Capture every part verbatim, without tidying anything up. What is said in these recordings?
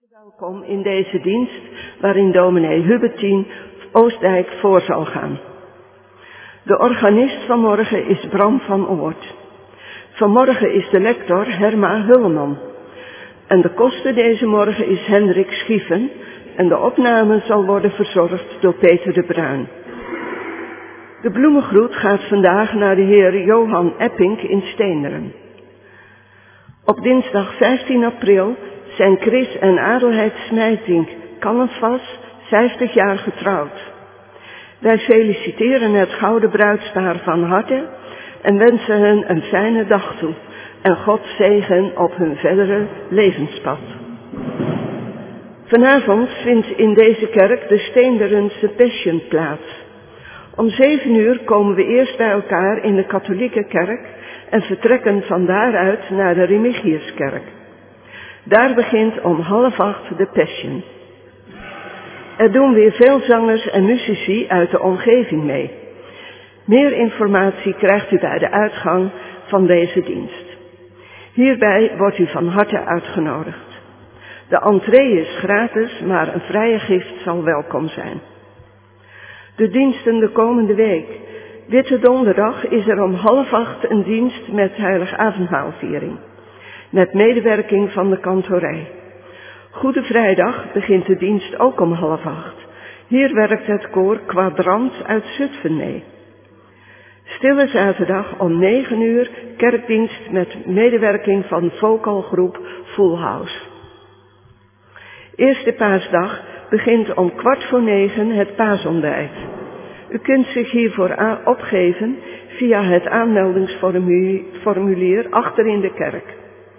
Welkom in deze dienst waarin dominee Hubertien Oostdijk voor zal gaan. De organist vanmorgen is Bram van Oort. Vanmorgen is de lector Herma Hulleman. En de koster deze morgen is Hendrik Schieven en de opname zal worden verzorgd door Peter de Bruin. De bloemengroet gaat vandaag naar de heer Johan Eppink in Steenderen. Op dinsdag vijftien april zijn Chris en Adelheid Smijtink Kallenvas vijftig jaar getrouwd. Wij feliciteren het gouden bruidspaar van harte en wensen hen een fijne dag toe en God zegen op hun verdere levenspad. Vanavond vindt in deze kerk de Steenderense Passion plaats. Om zeven uur komen we eerst bij elkaar in de katholieke kerk en vertrekken van daaruit naar de Remigiuskerk. Daar begint om half acht de Passion. Er doen weer veel zangers en muzici uit de omgeving mee. Meer informatie krijgt u bij de uitgang van deze dienst. Hierbij wordt u van harte uitgenodigd. De entree is gratis, maar een vrije gift zal welkom zijn. De diensten de komende week. Witte Donderdag is er om half acht een dienst met Heiligavondmaalviering. Met medewerking van de kantorij. Goede Vrijdag begint de dienst ook om half acht. Hier werkt het koor Kwadrant uit Zutphen mee. Stille Zaterdag om negen uur kerkdienst met medewerking van vocalgroep Full House. Eerste paasdag begint om kwart voor negen het paasontbijt. U kunt zich hiervoor opgeven via het aanmeldingsformulier achter in de kerk.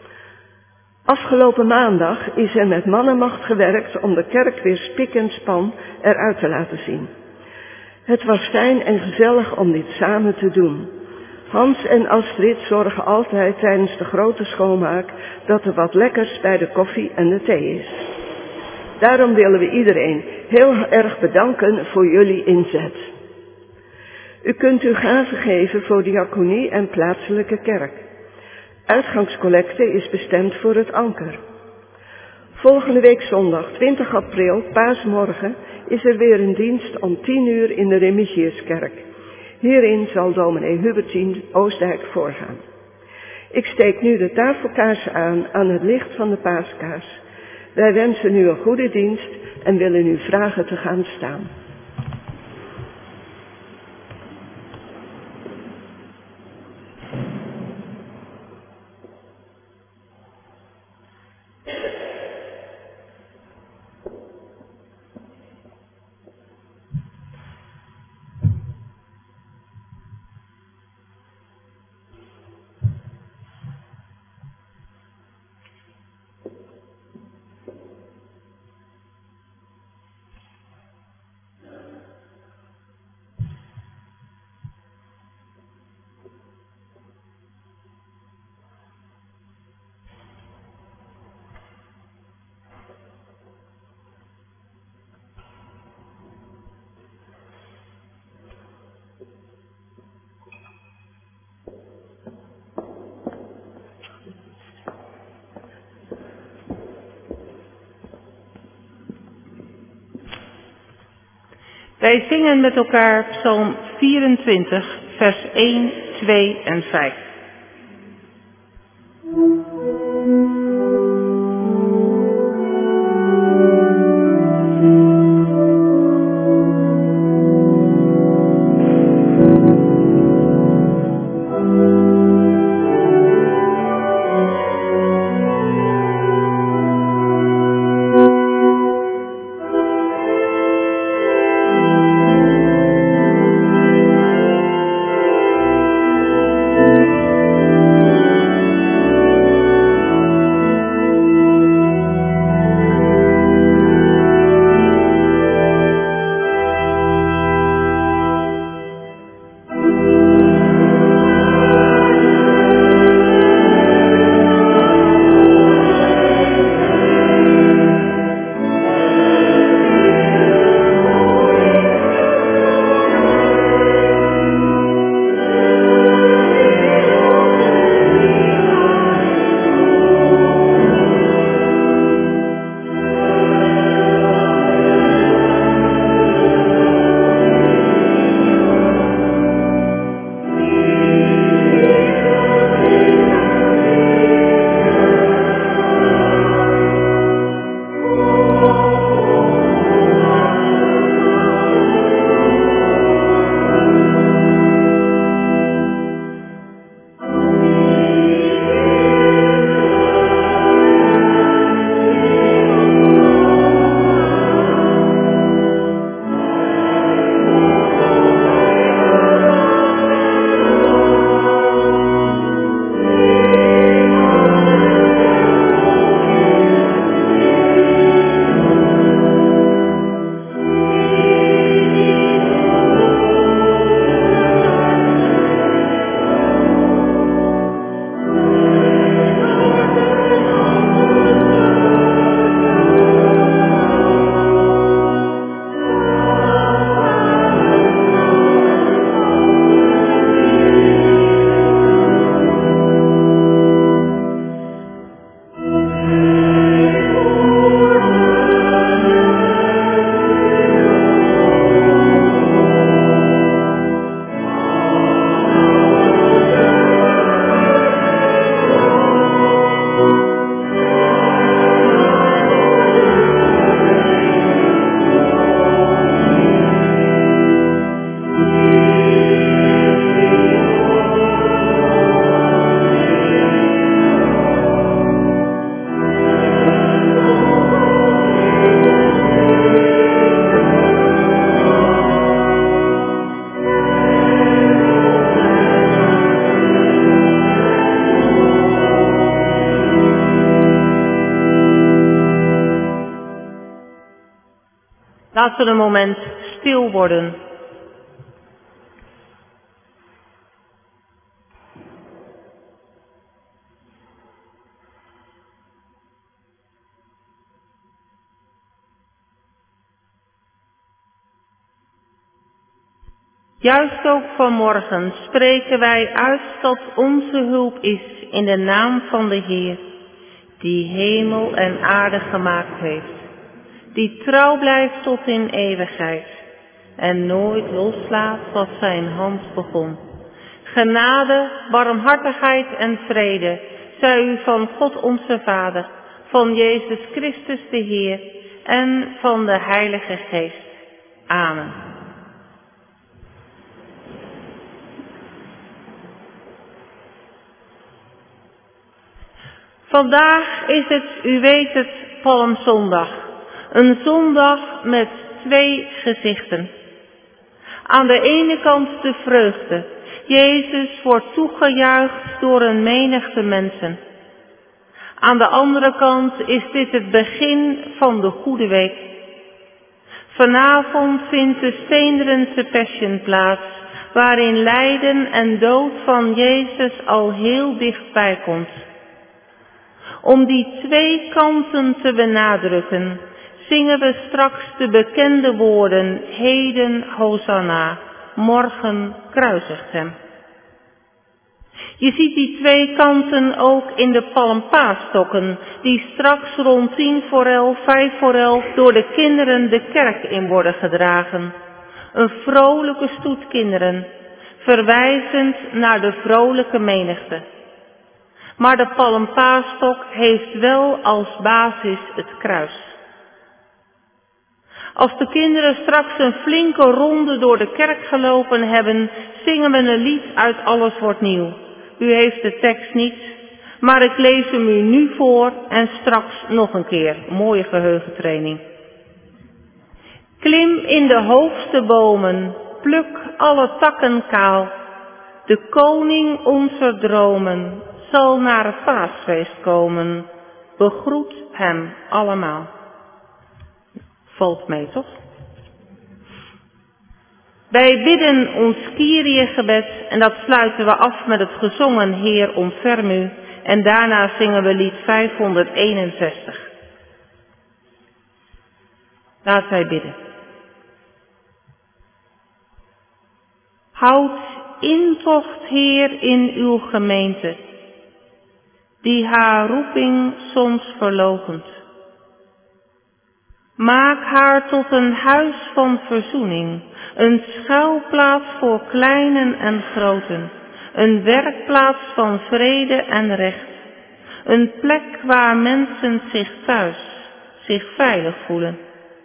Afgelopen maandag is er met mannenmacht gewerkt om de kerk weer spik en span eruit te laten zien. Het was fijn en gezellig om dit samen te doen. Hans en Astrid zorgen altijd tijdens de grote schoonmaak dat er wat lekkers bij de koffie en de thee is. Daarom willen we iedereen heel erg bedanken voor jullie inzet. U kunt uw gaven geven voor diaconie en plaatselijke kerk. Uitgangscollecte is bestemd voor het anker. Volgende week zondag twintig april, paasmorgen, is er weer een dienst om tien uur in de Remigiuskerk. Hierin zal dominee Hubertien Oostdijk voorgaan. Ik steek nu de tafelkaars aan aan het licht van de paaskaars. Wij wensen u een goede dienst en willen u vragen te gaan staan. Wij zingen met elkaar Psalm vierentwintig, vers één, twee en vijf. Thank you. Laten we een moment stil worden. Juist ook vanmorgen spreken wij uit dat onze hulp is in de naam van de Heer, die hemel en aarde gemaakt heeft, die trouw blijft tot in eeuwigheid en nooit loslaat wat zijn hand begon. Genade, barmhartigheid en vrede zij u van God onze Vader, van Jezus Christus de Heer en van de Heilige Geest. Amen. Vandaag is het, u weet het, Palmzondag. Een zondag met twee gezichten. Aan de ene kant de vreugde. Jezus wordt toegejuicht door een menigte mensen. Aan de andere kant is dit het begin van de Goede Week. Vanavond vindt de Steenderense Passion plaats, waarin lijden en dood van Jezus al heel dichtbij komt. Om die twee kanten te benadrukken, zingen we straks de bekende woorden, heden Hosanna, morgen kruisigt hem. Je ziet die twee kanten ook in de palmpaasstokken, die straks rond tien voor elf, vijf voor elf door de kinderen de kerk in worden gedragen. Een vrolijke stoet kinderen, verwijzend naar de vrolijke menigte. Maar de palmpaastok heeft wel als basis het kruis. Als de kinderen straks een flinke ronde door de kerk gelopen hebben, zingen we een lied uit Alles wordt nieuw. U heeft de tekst niet, maar ik lees hem u nu voor en straks nog een keer. Mooie geheugentraining. Klim in de hoogste bomen, pluk alle takken kaal. De koning onze dromen zal naar het paasfeest komen. Begroet hem allemaal. Valt mee, toch? Wij bidden ons Kyrie-gebed en dat sluiten we af met het gezongen Heer ontferm u. En daarna zingen we lied vijfhonderdeenenzestig. Laat wij bidden. Houd intocht, Heer, in uw gemeente, die haar roeping soms verloochent. Maak haar tot een huis van verzoening, een schuilplaats voor kleinen en groten, een werkplaats van vrede en recht, een plek waar mensen zich thuis, zich veilig voelen.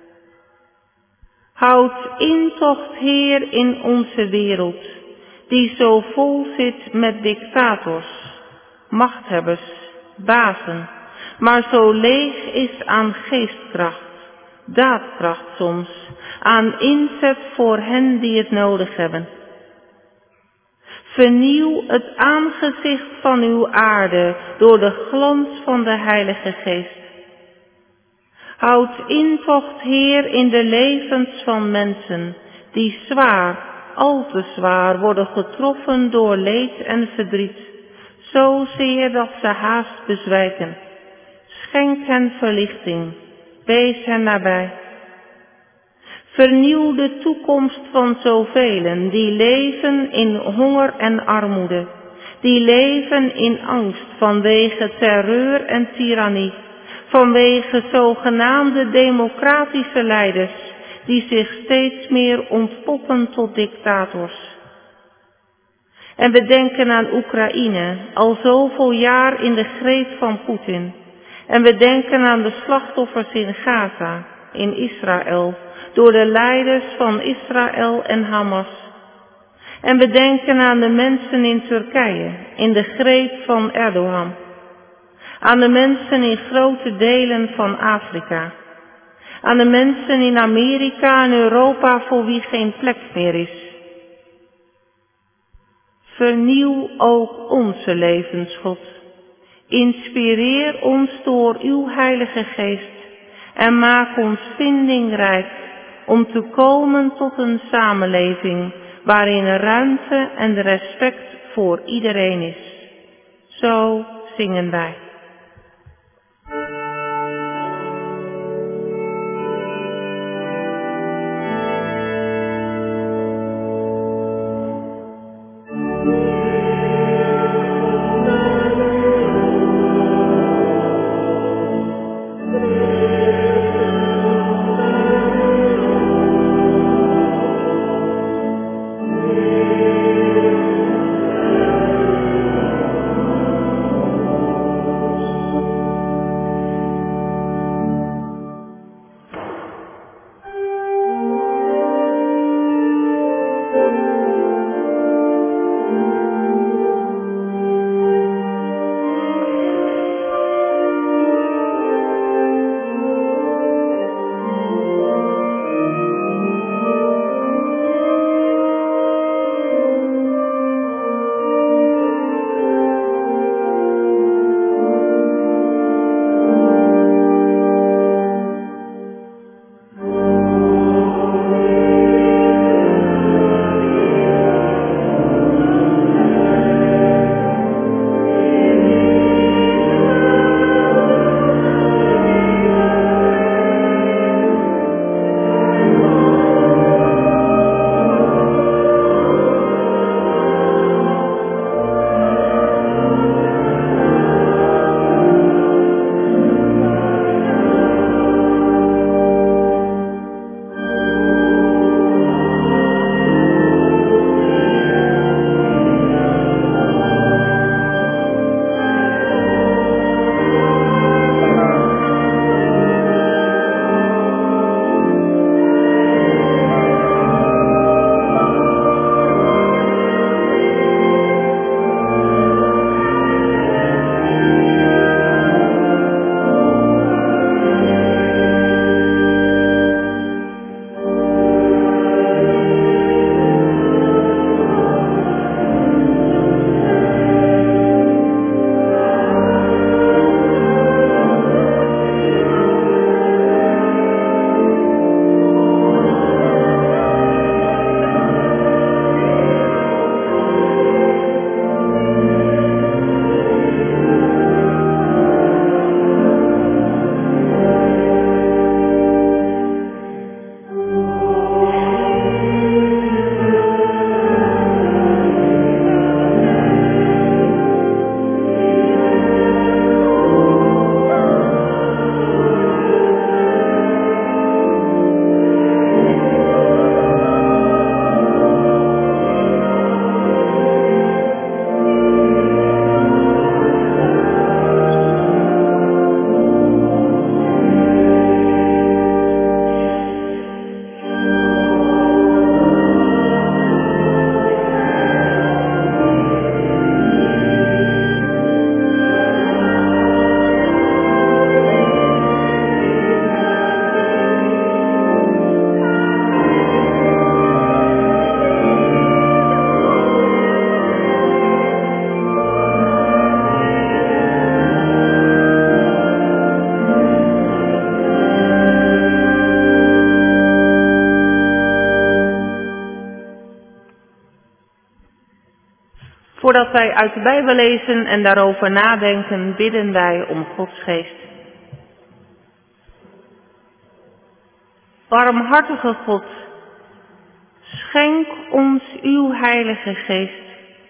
Houd intocht, Heer, in onze wereld, die zo vol zit met dictators, machthebbers, bazen, maar zo leeg is aan geestkracht, daadkracht soms, aan inzet voor hen die het nodig hebben. Vernieuw het aangezicht van uw aarde door de glans van de Heilige Geest. Houd intocht, Heer, in de levens van mensen, die zwaar, al te zwaar worden getroffen door leed en verdriet, zozeer dat ze haast bezwijken. Schenk hen verlichting, wees hen nabij. Vernieuw de toekomst van zovelen die leven in honger en armoede, die leven in angst vanwege terreur en tirannie, vanwege zogenaamde democratische leiders die zich steeds meer ontpoppen tot dictators. En we denken aan Oekraïne, al zoveel jaar in de greep van Poetin. En we denken aan de slachtoffers in Gaza, in Israël, door de leiders van Israël en Hamas. En we denken aan de mensen in Turkije, in de greep van Erdogan. Aan de mensen in grote delen van Afrika. Aan de mensen in Amerika en Europa voor wie geen plek meer is. Vernieuw ook onze levens, God. Inspireer ons door uw Heilige Geest en maak ons vindingrijk om te komen tot een samenleving waarin ruimte en respect voor iedereen is. Zo zingen wij. Voordat wij uit de Bijbel lezen en daarover nadenken, bidden wij om Gods geest. Barmhartige God, schenk ons uw Heilige Geest.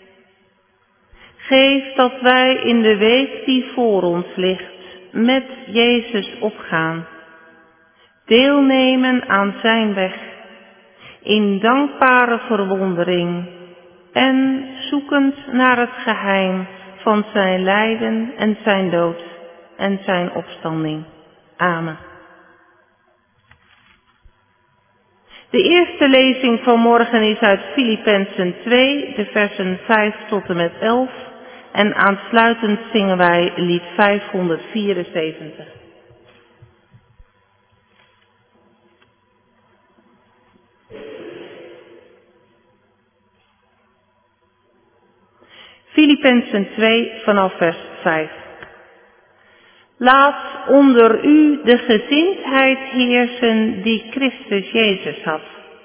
Geef dat wij in de week die voor ons ligt met Jezus opgaan, deelnemen aan zijn weg, in dankbare verwondering en zoekend naar het geheim van zijn lijden en zijn dood en zijn opstanding. Amen. De eerste lezing van morgen is uit Filippenzen twee, de versen vijf tot en met elf. En aansluitend zingen wij lied vijfhonderdvierenzeventig. Filippenzen twee vanaf vers vijf. Laat onder u de gezindheid heersen die Christus Jezus had.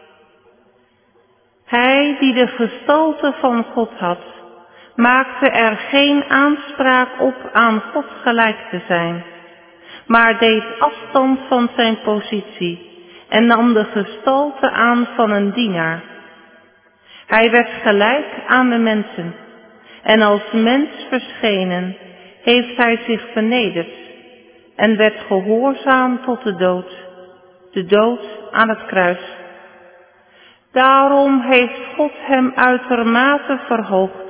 Hij die de gestalte van God had, maakte er geen aanspraak op aan God gelijk te zijn, maar deed afstand van zijn positie en nam de gestalte aan van een dienaar. Hij werd gelijk aan de mensen en als mens verschenen heeft hij zich vernederd en werd gehoorzaam tot de dood, de dood aan het kruis. Daarom heeft God hem uitermate verhoogd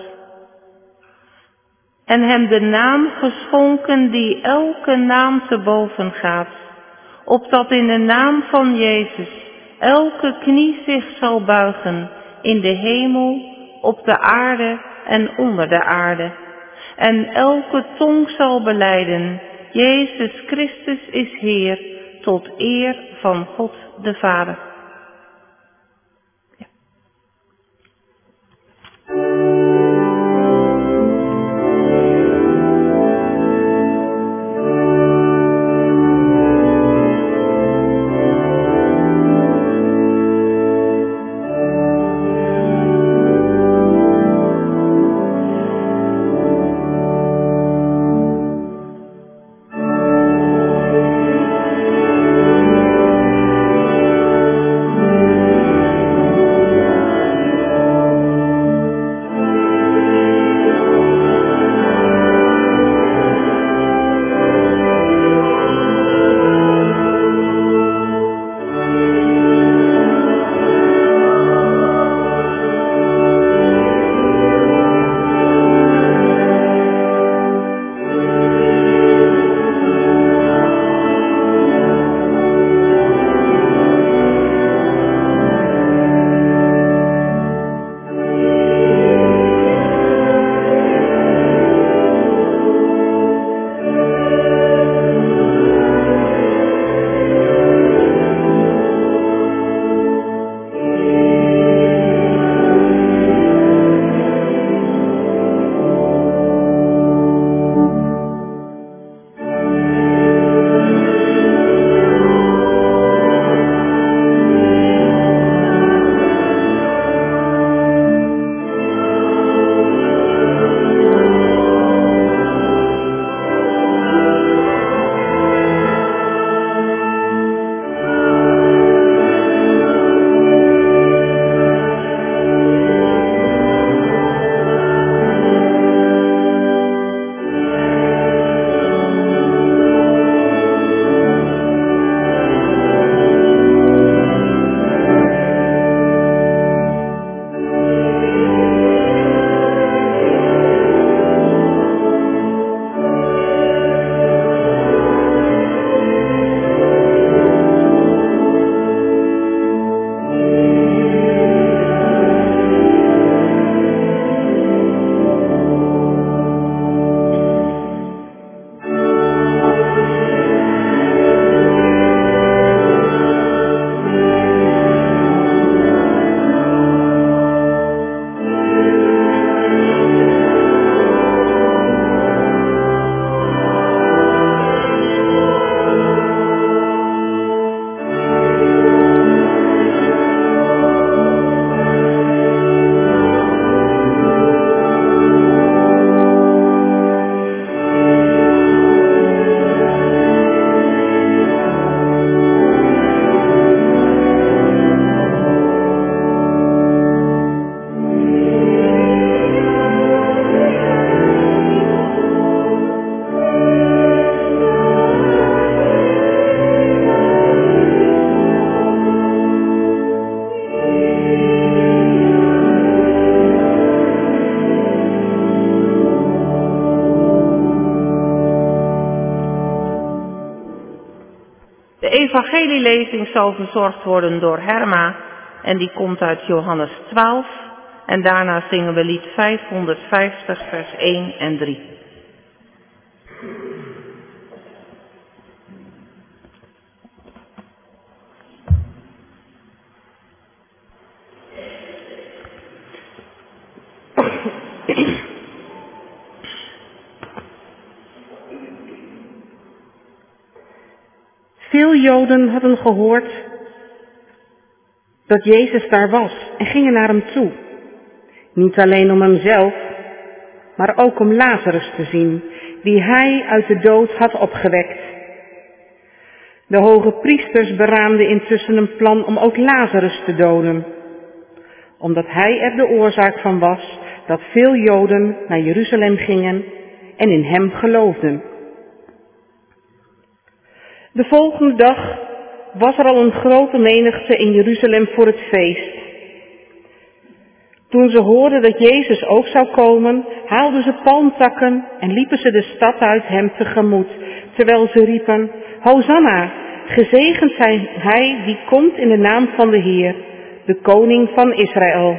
en hem de naam geschonken die elke naam te boven gaat, opdat in de naam van Jezus elke knie zich zal buigen in de hemel, op de aarde en onder de aarde, en elke tong zal belijden, Jezus Christus is Heer, tot eer van God de Vader. Ja. evangelielezing zal verzorgd worden door Herma en die komt uit Johannes twaalf en daarna zingen we lied vijfhonderdvijftig vers één en drie. Veel Joden hadden gehoord dat Jezus daar was en gingen naar hem toe. Niet alleen om hemzelf, maar ook om Lazarus te zien, die hij uit de dood had opgewekt. De hoge priesters beraamden intussen een plan om ook Lazarus te doden, omdat hij er de oorzaak van was dat veel Joden naar Jeruzalem gingen en in hem geloofden. De volgende dag was er al een grote menigte in Jeruzalem voor het feest. Toen ze hoorden dat Jezus ook zou komen, haalden ze palmtakken en liepen ze de stad uit hem tegemoet, terwijl ze riepen: Hosanna, gezegend zij hij die komt in de naam van de Heer, de koning van Israël.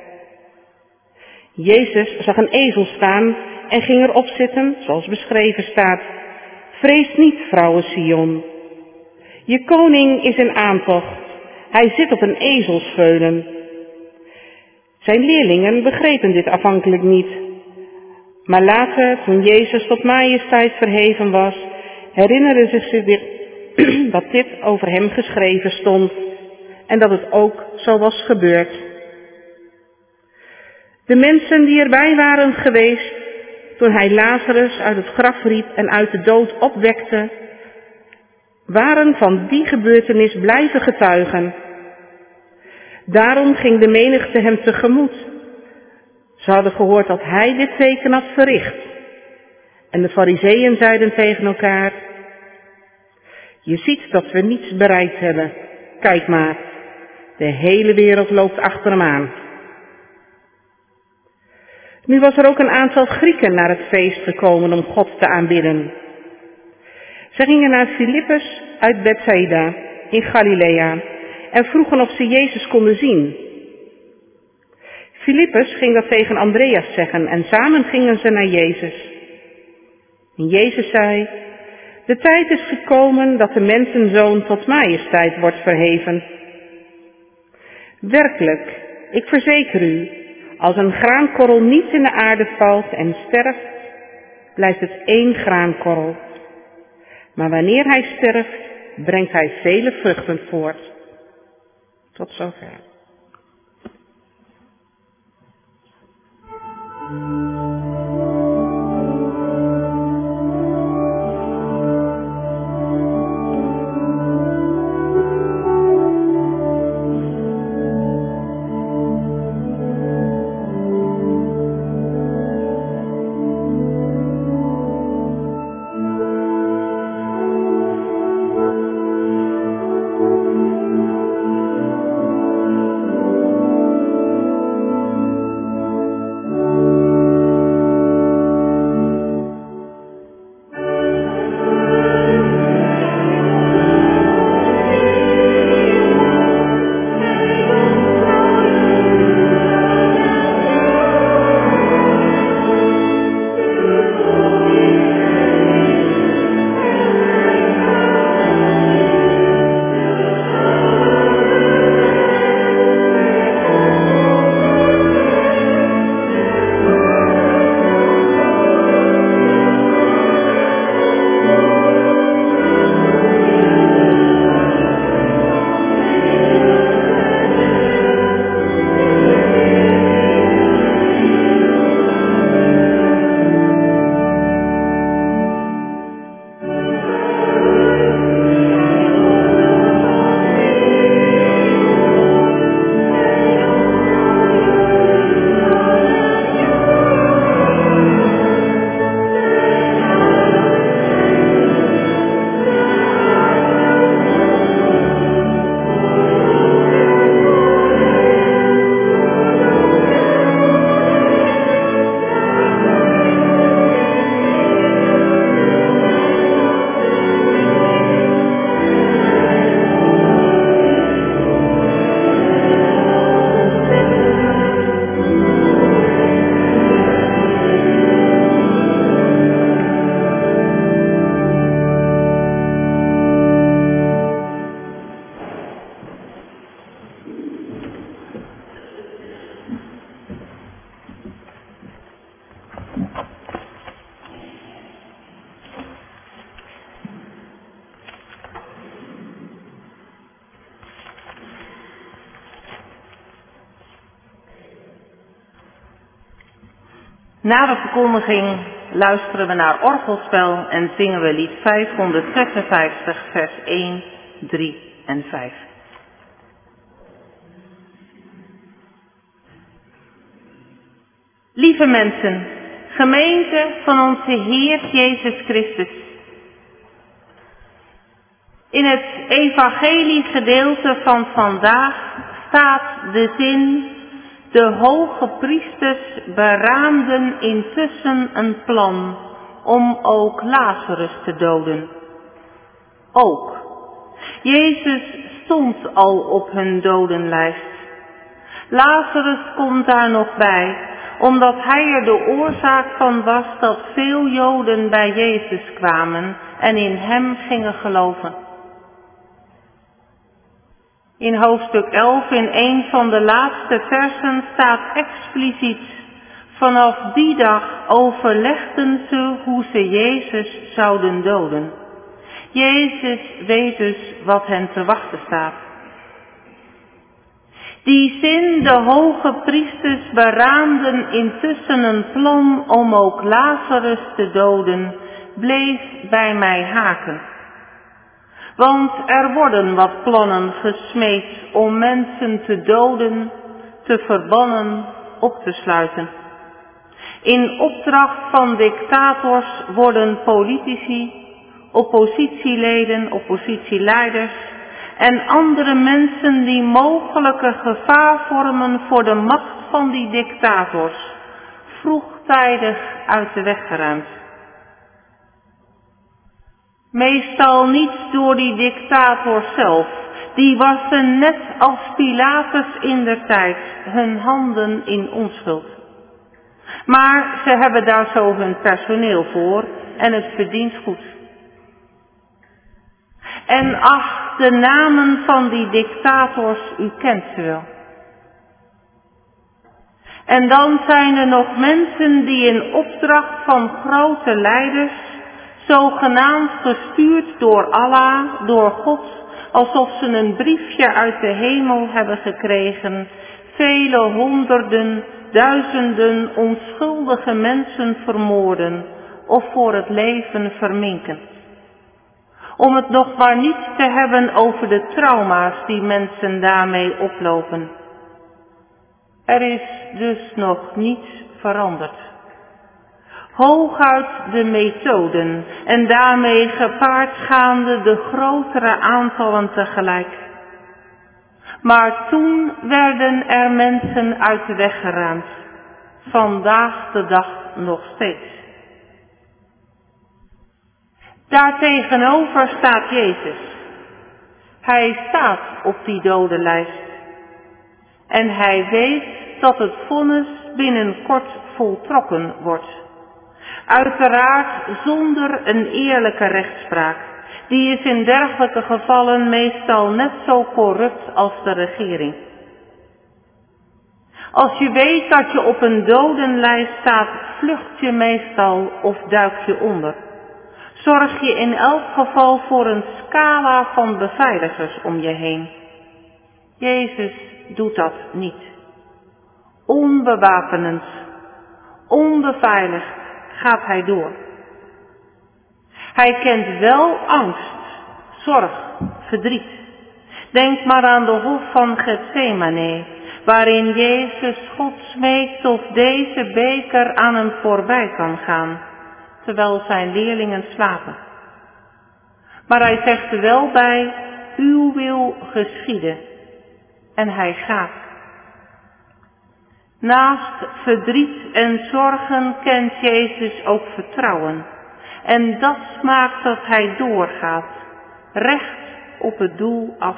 Jezus zag een ezel staan en ging erop zitten, zoals beschreven staat: Vrees niet, vrouwen Sion. Je koning is in aantocht. Hij zit op een ezelsveulen. Zijn leerlingen begrepen dit aanvankelijk niet. Maar later, toen Jezus tot majesteit verheven was, herinnerden ze zich dit, dat dit over hem geschreven stond en dat het ook zo was gebeurd. De mensen die erbij waren geweest toen hij Lazarus uit het graf riep en uit de dood opwekte, waren van die gebeurtenis blijven getuigen. Daarom ging de menigte hem tegemoet. Ze hadden gehoord dat hij dit teken had verricht. En de Farizeeën zeiden tegen elkaar: Je ziet dat we niets bereikt hebben. Kijk maar, de hele wereld loopt achter hem aan. Nu was er ook een aantal Grieken naar het feest gekomen om God te aanbidden. Ze gingen naar Filippus uit Bethsaida in Galilea en vroegen of ze Jezus konden zien. Filippus ging dat tegen Andreas zeggen en samen gingen ze naar Jezus. En Jezus zei: De tijd is gekomen dat de mensenzoon tot majesteit wordt verheven. Werkelijk, ik verzeker u, als een graankorrel niet in de aarde valt en sterft, blijft het één graankorrel. Maar wanneer hij sterft, brengt hij vele vruchten voort. Tot zover. Na de verkondiging luisteren we naar orgelspel en zingen we lied vijfhonderdzesenvijftig, vers één, drie en vijf. Lieve mensen, gemeente van onze Heer Jezus Christus. In het evangeliegedeelte van vandaag staat de zin: de hoge priesters beraamden intussen een plan om ook Lazarus te doden. Ook. Jezus stond al op hun dodenlijst. Lazarus komt daar nog bij, omdat hij er de oorzaak van was dat veel Joden bij Jezus kwamen en in hem gingen geloven. In hoofdstuk elf, in een van de laatste versen, staat expliciet: vanaf die dag overlegden ze hoe ze Jezus zouden doden. Jezus weet dus wat hen te wachten staat. Die zin, de hoge priesters beraamden intussen een plan om ook Lazarus te doden, bleef bij mij haken. Want er worden wat plannen gesmeed om mensen te doden, te verbannen, op te sluiten. In opdracht van dictators worden politici, oppositieleden, oppositieleiders en andere mensen die mogelijke gevaar vormen voor de macht van die dictators vroegtijdig uit de weg geruimd. Meestal niet door die dictator zelf, die wassen net als Pilatus indertijd hun handen in onschuld. Maar ze hebben daar zo hun personeel voor en het verdient goed. En ach, de namen van die dictators, u kent ze wel. En dan zijn er nog mensen die in opdracht van grote leiders, zogenaamd gestuurd door Allah, door God, alsof ze een briefje uit de hemel hebben gekregen, vele honderden, duizenden onschuldige mensen vermoorden of voor het leven verminken. Om het nog maar niet te hebben over de trauma's die mensen daarmee oplopen. Er is dus nog niets veranderd. Hooguit de methoden en daarmee gepaardgaande de grotere aantallen tegelijk. Maar toen werden er mensen uit de weg geruimd. Vandaag de dag nog steeds. Daartegenover staat Jezus. Hij staat op die dodenlijst. En hij weet dat het vonnis binnenkort voltrokken wordt. Uiteraard zonder een eerlijke rechtspraak. Die is in dergelijke gevallen meestal net zo corrupt als de regering. Als je weet dat je op een dodenlijst staat, vlucht je meestal of duik je onder. Zorg je in elk geval voor een scala van beveiligers om je heen. Jezus doet dat niet. Onbewapenend, onbeveiligd gaat hij door. Hij kent wel angst, zorg, verdriet. Denk maar aan de hof van Getsemane, waarin Jezus God smeekt of deze beker aan hem voorbij kan gaan, terwijl zijn leerlingen slapen. Maar hij zegt er wel bij: uw wil geschieden. En hij gaat. Naast verdriet en zorgen kent Jezus ook vertrouwen. En dat maakt dat hij doorgaat, recht op het doel af.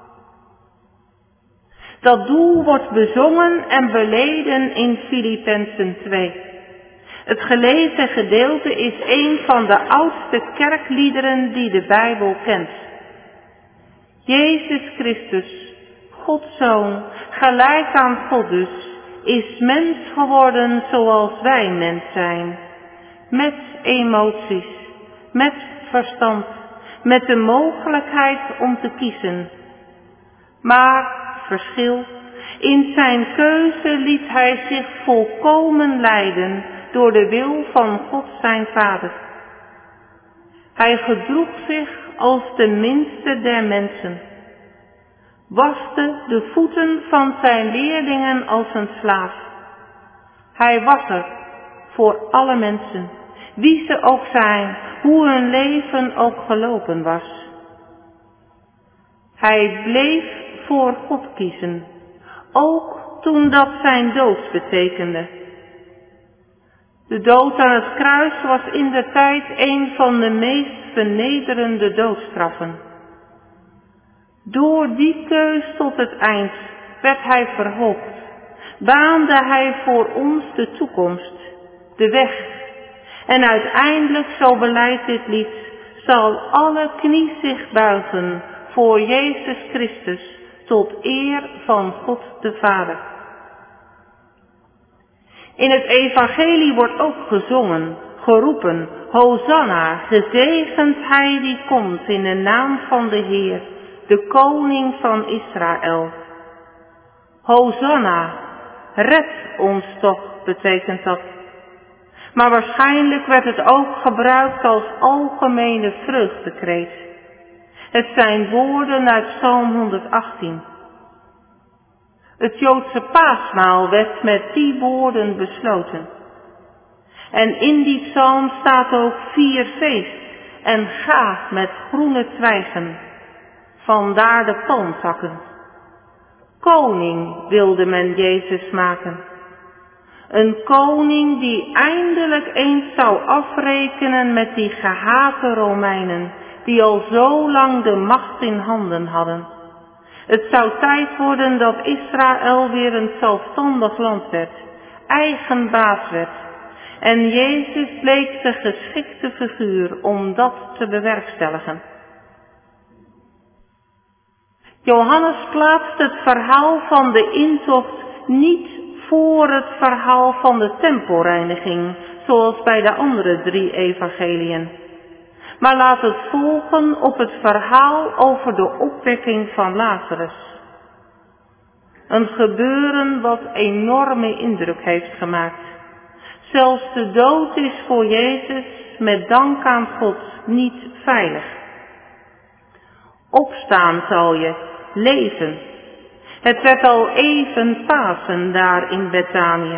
Dat doel wordt bezongen en beleden in Filippenzen twee. Het gelezen gedeelte is een van de oudste kerkliederen die de Bijbel kent. Jezus Christus, Gods Zoon, gelijk aan God dus, is mens geworden zoals wij mens zijn. Met emoties, met verstand, met de mogelijkheid om te kiezen. Maar, verschil, in zijn keuze liet hij zich volkomen leiden door de wil van God zijn Vader. Hij gedroeg zich als de minste der mensen, waste de voeten van zijn leerlingen als een slaaf. Hij was er voor alle mensen, wie ze ook zijn, hoe hun leven ook gelopen was. Hij bleef voor God kiezen, ook toen dat zijn dood betekende. De dood aan het kruis was indertijd een van de meest vernederende doodstraffen. Door die keus tot het eind werd hij verhoogd, baande hij voor ons de toekomst, de weg. En uiteindelijk, zo beleidt dit lied, zal alle knie zich buigen voor Jezus Christus, tot eer van God de Vader. In het evangelie wordt ook gezongen, geroepen, Hosanna, gezegend hij die komt in de naam van de Heer, de koning van Israël. Hosanna, red ons toch, betekent dat. Maar waarschijnlijk werd het ook gebruikt als algemene vreugdekreet. Het zijn woorden uit Psalm honderdachttien. Het Joodse paasmaal werd met die woorden besloten. En in die psalm staat ook vier feest en ga met groene twijgen. Vandaar de palmtakken. Koning wilde men Jezus maken. Een koning die eindelijk eens zou afrekenen met die gehate Romeinen, die al zo lang de macht in handen hadden. Het zou tijd worden dat Israël weer een zelfstandig land werd, eigen baas werd. En Jezus bleek de geschikte figuur om dat te bewerkstelligen. Johannes plaatst het verhaal van de intocht niet voor het verhaal van de tempelreiniging, zoals bij de andere drie evangeliën. Maar laat het volgen op het verhaal over de opwekking van Lazarus. Een gebeuren wat enorme indruk heeft gemaakt. Zelfs de dood is voor Jezus met dank aan God niet veilig. Opstaan zal je, leven. Het werd al even Pasen daar in Betanië.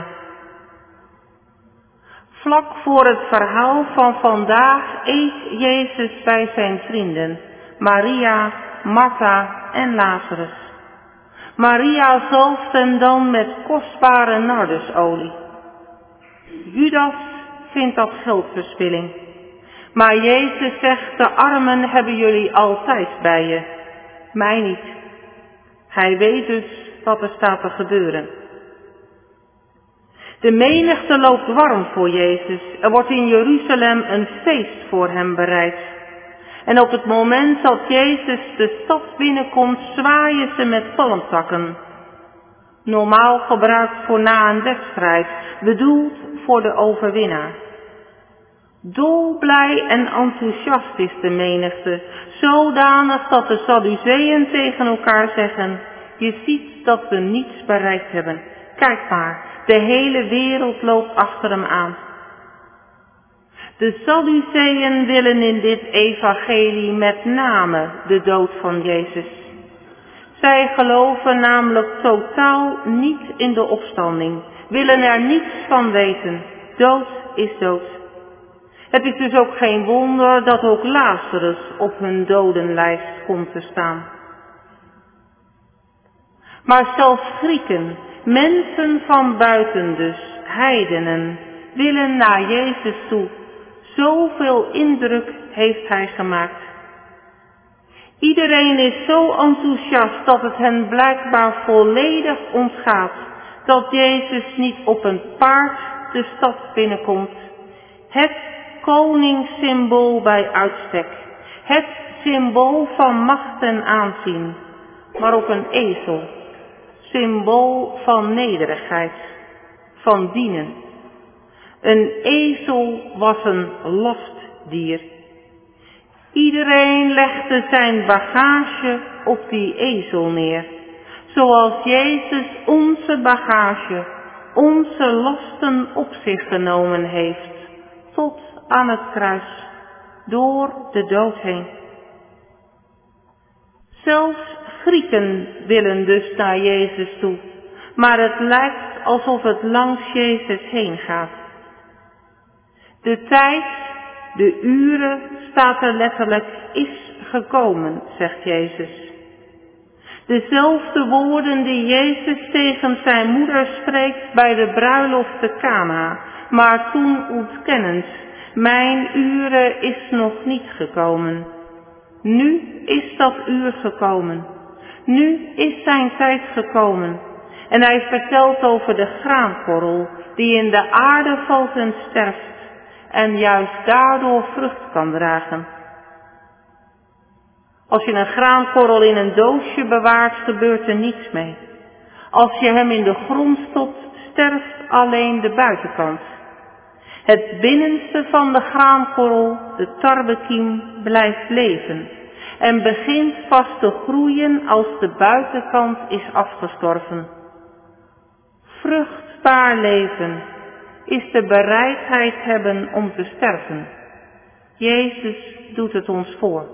Vlak voor het verhaal van vandaag eet Jezus bij zijn vrienden, Maria, Martha en Lazarus. Maria zalft hem dan met kostbare nardusolie. Judas vindt dat geldverspilling. Maar Jezus zegt, de armen hebben jullie altijd bij je, mij niet. Hij weet dus wat er staat te gebeuren. De menigte loopt warm voor Jezus. Er wordt in Jeruzalem een feest voor hem bereid. En op het moment dat Jezus de stad binnenkomt, zwaaien ze met palmtakken. Normaal gebruikt voor na een wedstrijd, bedoeld voor de overwinnaar. Dolblij en enthousiast is de menigte, zodanig dat de Sadduceeën tegen elkaar zeggen, je ziet dat we niets bereikt hebben. Kijk maar, de hele wereld loopt achter hem aan. De Sadduceeën willen in dit evangelie met name de dood van Jezus. Zij geloven namelijk totaal niet in de opstanding, willen er niets van weten. Dood is dood. Het is dus ook geen wonder dat ook Lazarus op hun dodenlijst komt te staan. Maar zelfs Grieken, mensen van buiten dus, heidenen, willen naar Jezus toe. Zoveel indruk heeft hij gemaakt. Iedereen is zo enthousiast dat het hen blijkbaar volledig ontgaat dat Jezus niet op een paard de stad binnenkomt. Het koningssymbool bij uitstek. Het symbool van macht en aanzien. Maar op een ezel. Symbool van nederigheid. Van dienen. Een ezel was een lastdier. Iedereen legde zijn bagage op die ezel neer. Zoals Jezus onze bagage onze lasten op zich genomen heeft, tot aan het kruis, door de dood heen. Zelfs Grieken willen dus naar Jezus toe, maar het lijkt alsof het langs Jezus heen gaat. De tijd, de uren, staat er letterlijk, is gekomen, zegt Jezus. Dezelfde woorden die Jezus tegen zijn moeder spreekt bij de bruiloft te Kana, maar toen ontkennend, mijn uren is nog niet gekomen. Nu is dat uur gekomen. Nu is zijn tijd gekomen. En hij vertelt over de graankorrel die in de aarde valt en sterft en juist daardoor vrucht kan dragen. Als je een graankorrel in een doosje bewaart, gebeurt er niets mee. Als je hem in de grond stopt, sterft alleen de buitenkant. Het binnenste van de graankorrel, de tarwekiem, blijft leven en begint pas te groeien als de buitenkant is afgestorven. Vruchtbaar leven is de bereidheid hebben om te sterven. Jezus doet het ons voor.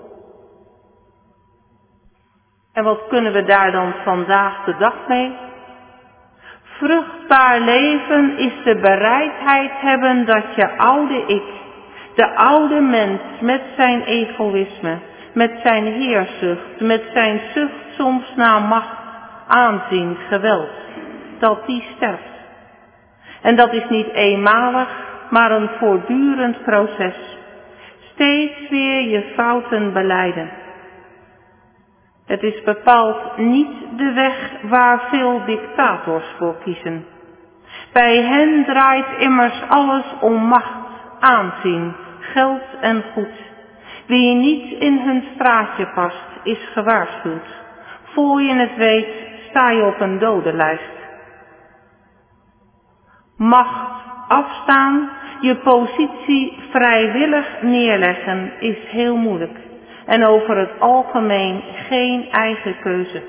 En wat kunnen we daar dan vandaag de dag mee? Vruchtbaar leven is de bereidheid hebben dat je oude ik, de oude mens met zijn egoïsme, met zijn heerzucht, met zijn zucht soms naar macht, aanzien, geweld, dat die sterft. En dat is niet eenmalig, maar een voortdurend proces. Steeds weer je fouten belijden. Het is bepaald niet de weg waar veel dictators voor kiezen. Bij hen draait immers alles om macht, aanzien, geld en goed. Wie niet in hun straatje past, is gewaarschuwd. Voor je het weet, sta je op een dodenlijst. Macht afstaan, je positie vrijwillig neerleggen, is heel moeilijk. En over het algemeen geen eigen keuze.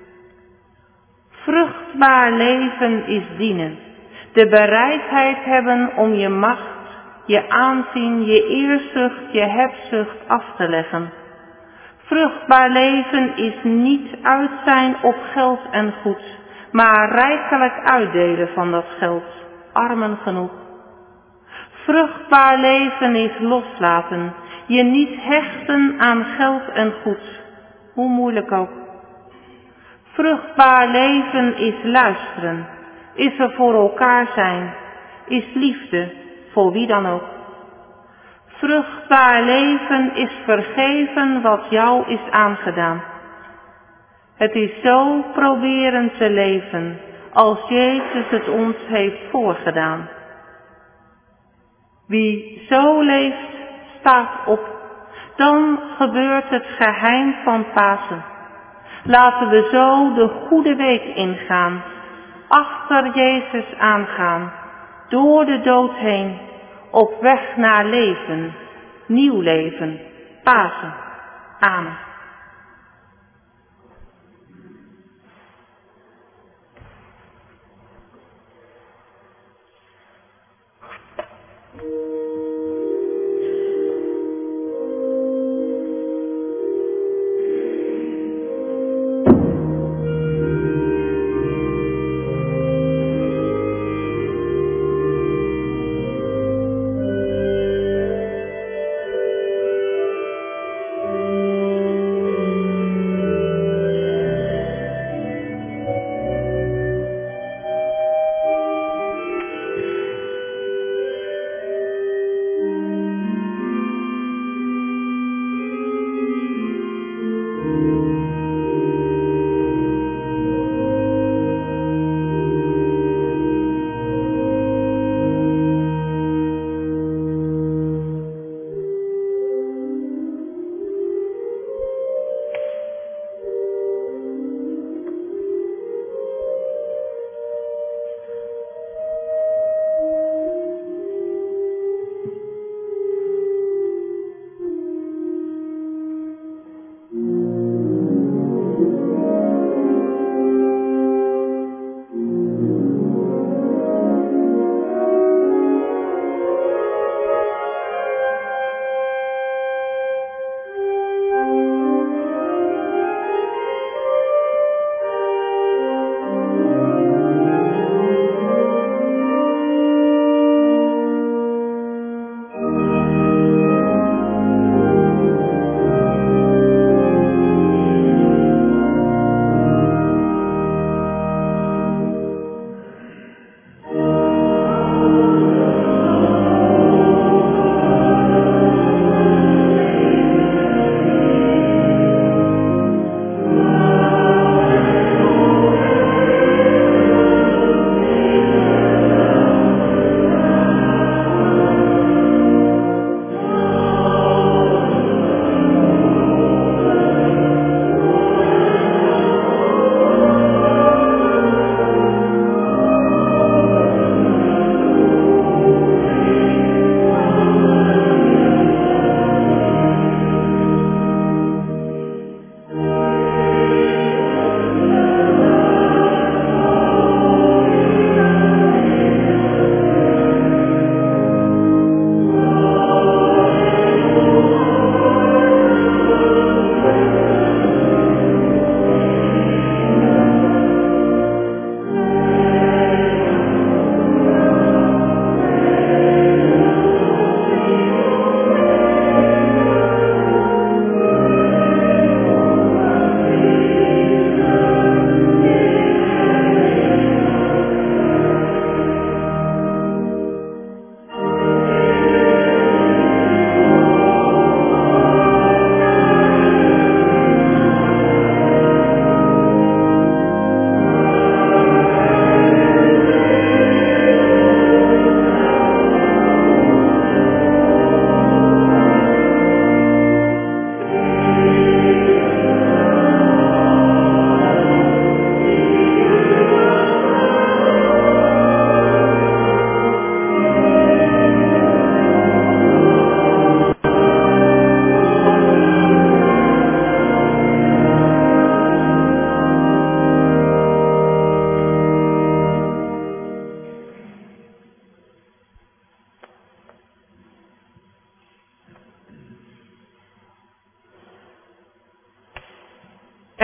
Vruchtbaar leven is dienen. De bereidheid hebben om je macht, je aanzien, je eerzucht, je hebzucht af te leggen. Vruchtbaar leven is niet uit zijn op geld en goed, maar rijkelijk uitdelen van dat geld, armen genoeg. Vruchtbaar leven is loslaten, je niet hechten aan geld en goed, hoe moeilijk ook. Vruchtbaar leven is luisteren, is er voor elkaar zijn, is liefde, voor wie dan ook. Vruchtbaar leven is vergeven wat jou is aangedaan. Het is zo proberen te leven, als Jezus het ons heeft voorgedaan. Wie zo leeft, staat op. Dan gebeurt het geheim van Pasen. Laten we zo de goede week ingaan, achter Jezus aangaan, door de dood heen, op weg naar leven, nieuw leven, Pasen. Amen.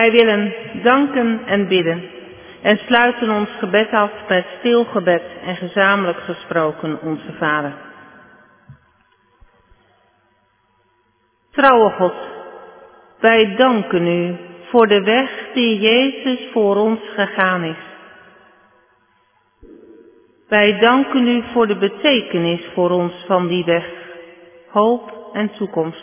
Wij willen danken en bidden en sluiten ons gebed af met stil gebed en gezamenlijk gesproken onze Vader. Trouwe God, wij danken u voor de weg die Jezus voor ons gegaan is. Wij danken u voor de betekenis voor ons van die weg, hoop en toekomst.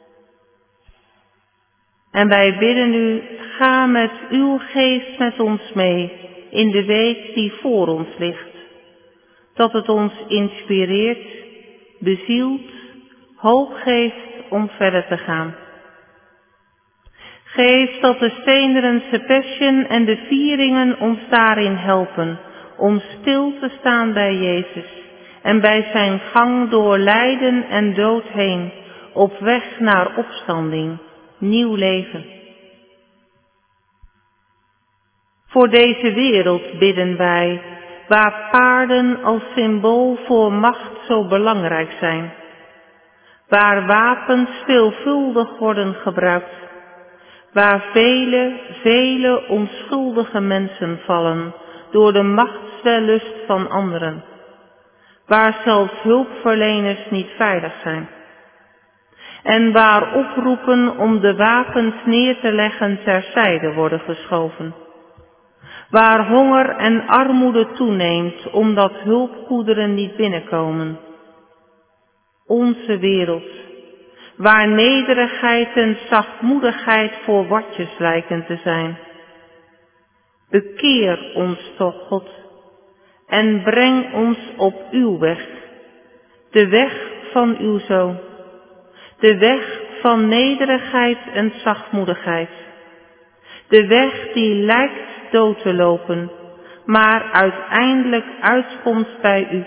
En wij bidden u, ga met uw geest met ons mee in de week die voor ons ligt. Dat het ons inspireert, bezielt, hoop geeft om verder te gaan. Geef dat de Steenderense Passion en de vieringen ons daarin helpen om stil te staan bij Jezus en bij zijn gang door lijden en dood heen, op weg naar opstanding, nieuw leven. Voor deze wereld bidden wij, waar paarden als symbool voor macht zo belangrijk zijn, waar wapens veelvuldig worden gebruikt, waar vele, vele onschuldige mensen vallen door de machtswellust van anderen, waar zelfs hulpverleners niet veilig zijn, en waar oproepen om de wapens neer te leggen terzijde worden geschoven, waar honger en armoede toeneemt omdat hulpgoederen niet binnenkomen. Onze wereld, waar nederigheid en zachtmoedigheid voor watjes lijken te zijn. Bekeer ons toch, God, en breng ons op uw weg, de weg van uw Zoon, de weg van nederigheid en zachtmoedigheid, de weg die lijkt dood te lopen, maar uiteindelijk uitkomt bij u.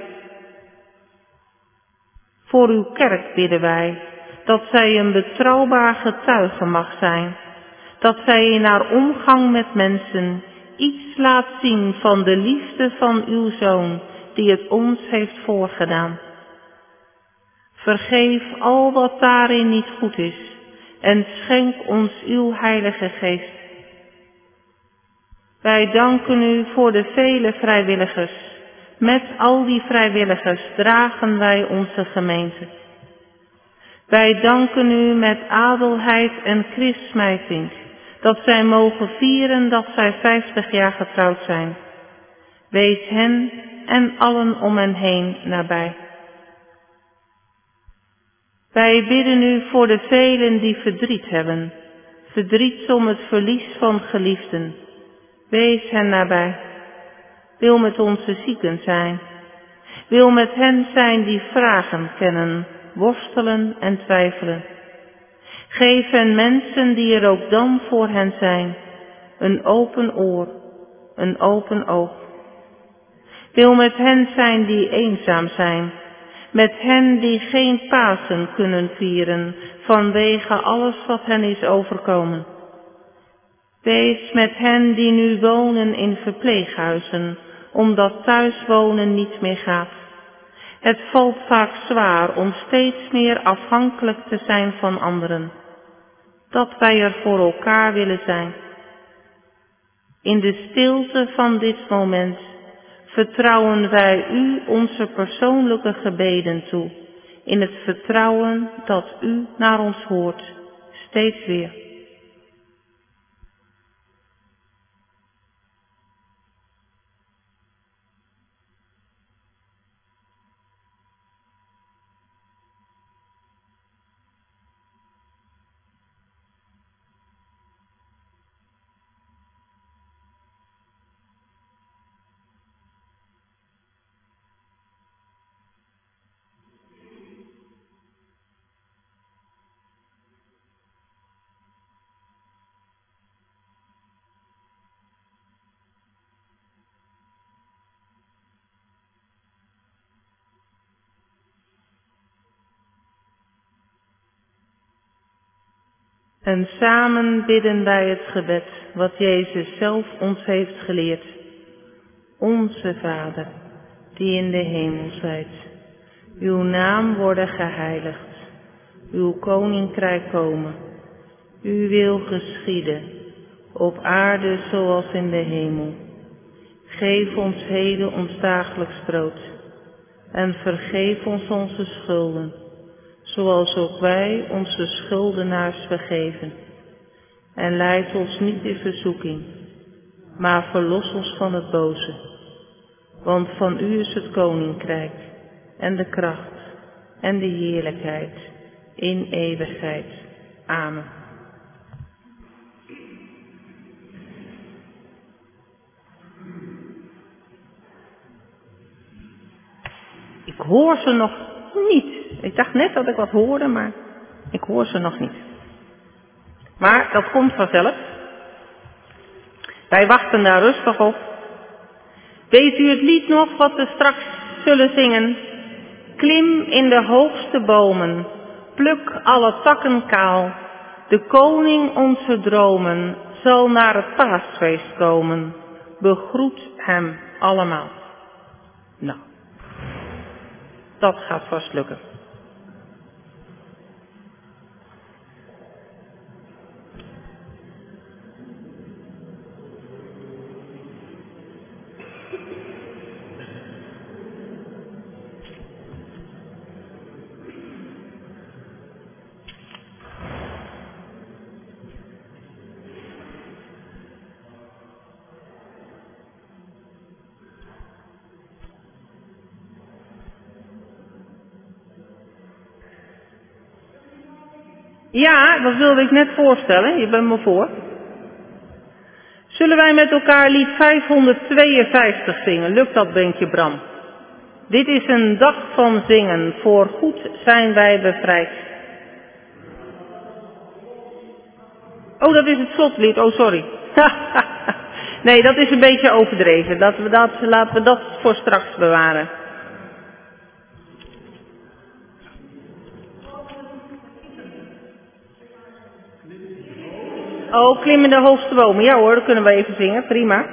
Voor uw kerk bidden wij, dat zij een betrouwbaar getuige mag zijn, dat zij in haar omgang met mensen iets laat zien van de liefde van uw Zoon, die het ons heeft voorgedaan. Vergeef al wat daarin niet goed is en schenk ons uw Heilige Geest. Wij danken u voor de vele vrijwilligers. Met al die vrijwilligers dragen wij onze gemeente. Wij danken u met Adelheid en Chris Smijtink, dat zij mogen vieren dat zij vijftig jaar getrouwd zijn. Wees hen en allen om hen heen nabij. Wij bidden u voor de velen die verdriet hebben, verdriet om het verlies van geliefden. Wees hen nabij. Wil met onze zieken zijn. Wil met hen zijn die vragen kennen, worstelen en twijfelen. Geef hen mensen die er ook dan voor hen zijn, een open oor, een open oog. Wil met hen zijn die eenzaam zijn, met hen die geen Pasen kunnen vieren vanwege alles wat hen is overkomen. Wees met hen die nu wonen in verpleeghuizen, omdat thuiswonen niet meer gaat. Het valt vaak zwaar om steeds meer afhankelijk te zijn van anderen. Dat wij er voor elkaar willen zijn. In de stilte van dit moment vertrouwen wij u onze persoonlijke gebeden toe, in het vertrouwen dat u naar ons hoort, steeds weer. En samen bidden wij het gebed wat Jezus zelf ons heeft geleerd. Onze Vader, die in de hemel zijt, uw naam worden geheiligd, uw koninkrijk komen, uw wil geschieden, op aarde zoals in de hemel. Geef ons heden ons dagelijks brood en vergeef ons onze schulden, zoals ook wij onze schuldenaars vergeven. En leid ons niet in verzoeking, maar verlos ons van het boze. Want van u is het koninkrijk en de kracht en de heerlijkheid in eeuwigheid. Amen. Ik hoor ze nog niet. Ik dacht net dat ik wat hoorde, maar ik hoor ze nog niet. Maar dat komt vanzelf. Wij wachten daar rustig op. Weet u het lied nog wat we straks zullen zingen? Klim in de hoogste bomen, pluk alle takken kaal. De koning onze dromen zal naar het paasfeest komen. Begroet hem allemaal. Nou, dat gaat vast lukken. Ja, dat wilde ik net voorstellen. Je bent me voor. Zullen wij met elkaar lied vijfhonderdtweeënvijftig zingen? Lukt dat, denk je, Bram? Dit is een dag van zingen. Voor goed zijn wij bevrijd. Oh, dat is het slotlied. Oh, sorry. Nee, dat is een beetje overdreven. Dat we dat, laten we dat voor straks bewaren. Oh, klim in de hoogste bomen. Ja hoor, dat kunnen we even zingen. Prima.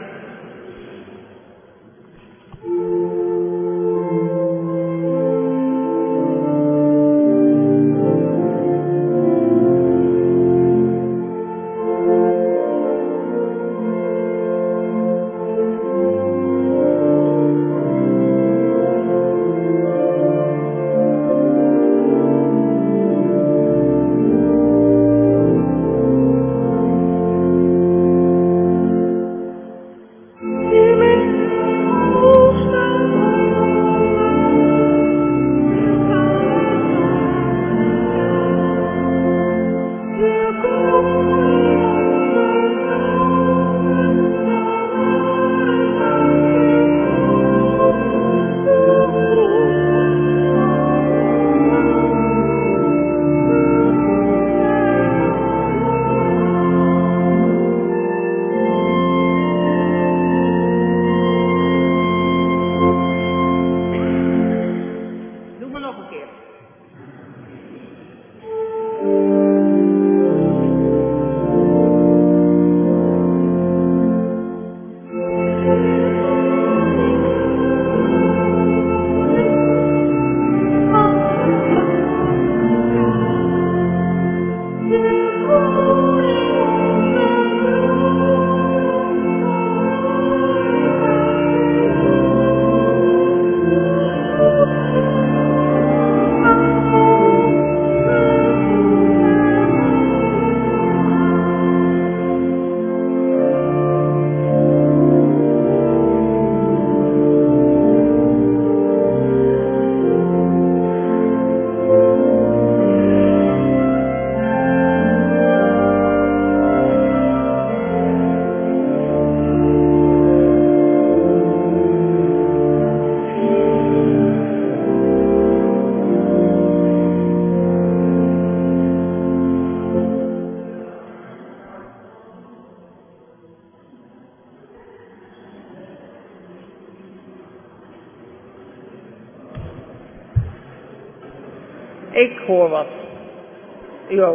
Ik hoor wat. U ook.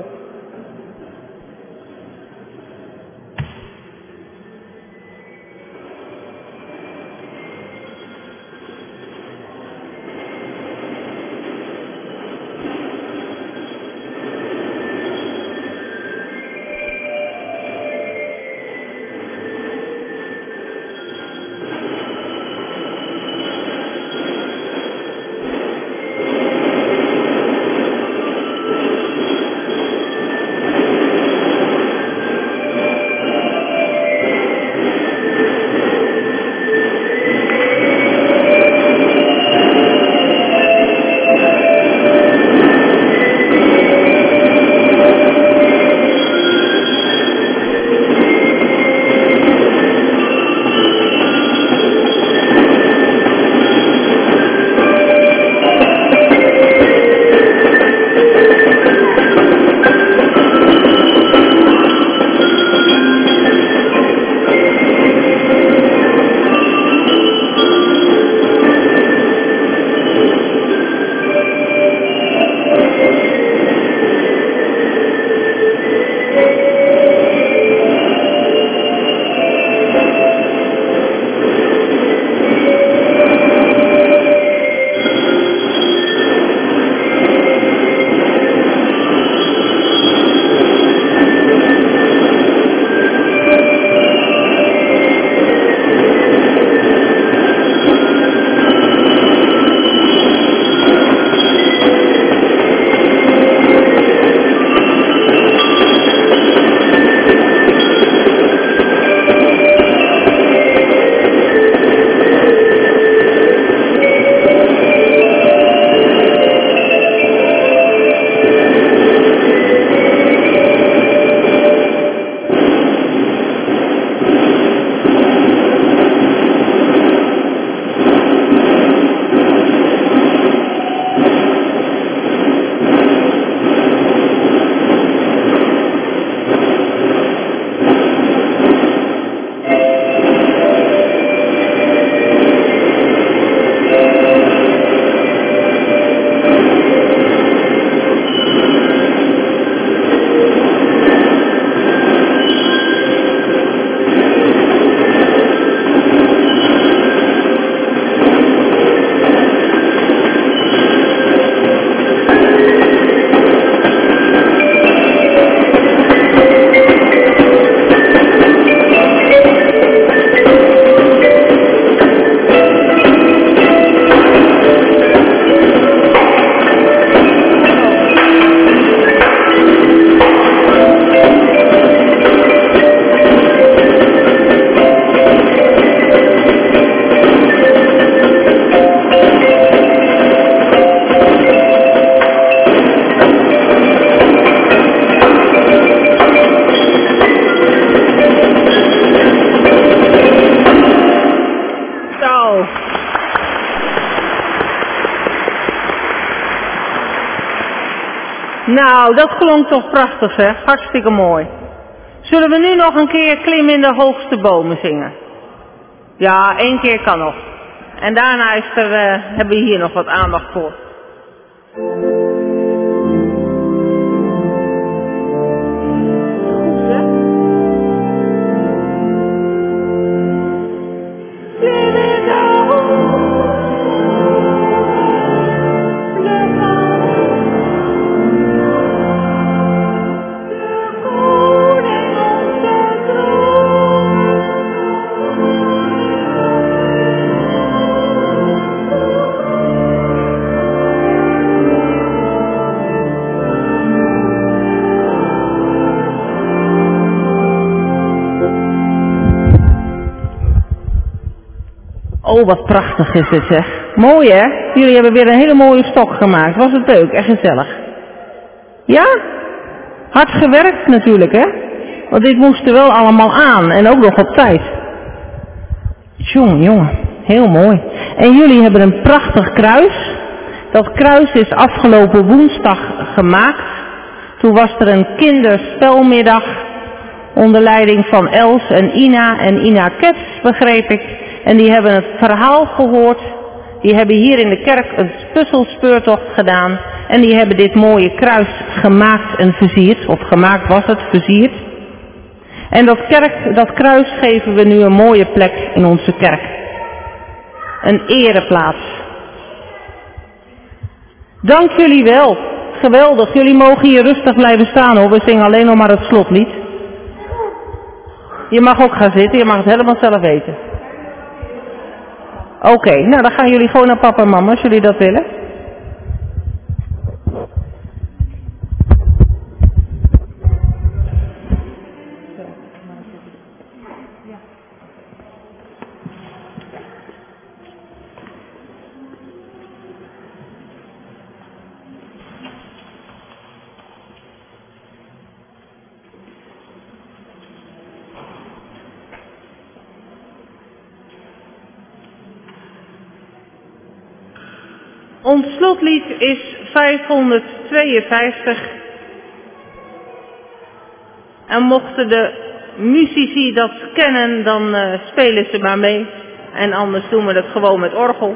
Nou, dat klonk toch prachtig, zeg. Hartstikke mooi. Zullen we nu nog een keer Klim in de hoogste bomen zingen? Ja, één keer kan nog. En daarna is er, uh, hebben we hier nog wat aandacht voor. Oh, wat prachtig is dit, zeg. Mooi, hè? Jullie hebben weer een hele mooie stok gemaakt. Was het leuk en gezellig? Ja? Hard gewerkt natuurlijk, hè? Want dit moest er wel allemaal aan. En ook nog op tijd. Jongen, jongen. Heel mooi. En jullie hebben een prachtig kruis. Dat kruis is afgelopen woensdag gemaakt. Toen was er een kinderspelmiddag. Onder leiding van Els en Ina en Ina Kets, begreep ik. En die hebben het verhaal gehoord. Die hebben hier in de kerk een puzzelspeurtocht gedaan. En die hebben dit mooie kruis gemaakt en versierd. Of gemaakt was het, versierd. En dat, kerk, dat kruis geven we nu een mooie plek in onze kerk. Een ereplaats. Dank jullie wel. Geweldig. Jullie mogen hier rustig blijven staan, hoor. We zingen alleen nog maar het slotlied. Je mag ook gaan zitten. Je mag het helemaal zelf weten. Oké, okay, nou dan gaan jullie gewoon naar papa en mama als jullie dat willen. Ons slotlied is vijfhonderdtweeënvijftig. En mochten de muzici dat kennen, dan uh, spelen ze maar mee. En anders doen we dat gewoon met orgel.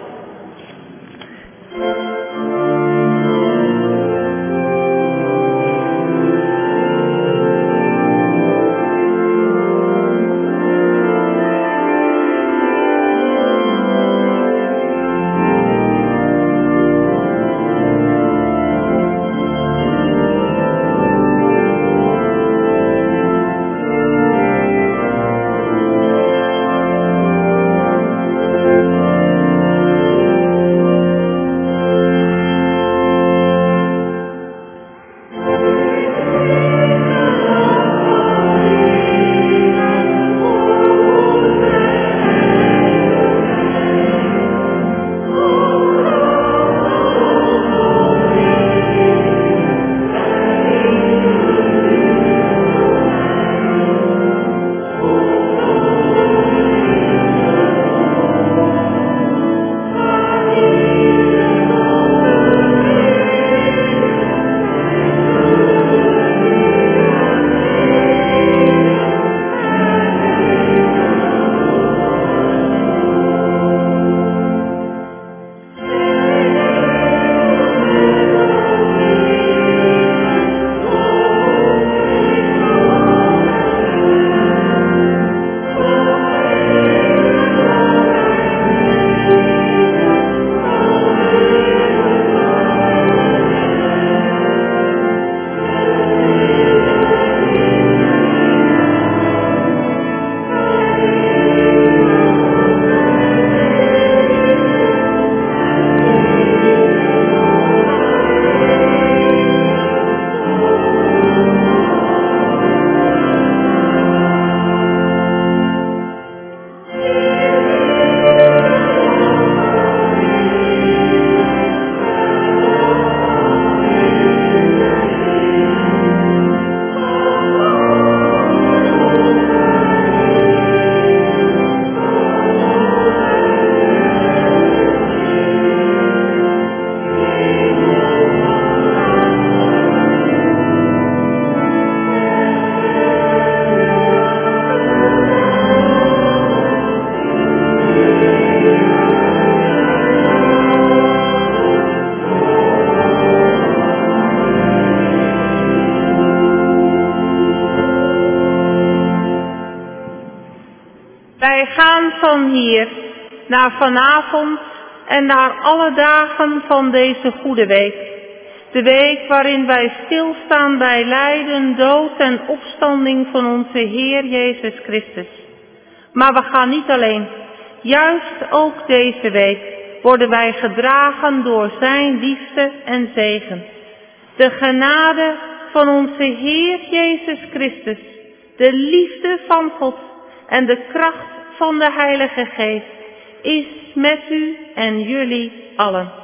Wij gaan van hier naar vanavond en naar alle dagen van deze goede week. De week waarin wij stilstaan bij lijden, dood en opstanding van onze Heer Jezus Christus. Maar we gaan niet alleen. Juist ook deze week worden wij gedragen door zijn liefde en zegen. De genade van onze Heer Jezus Christus, de liefde van God en de kracht van de Heilige Geest is met u en jullie allen.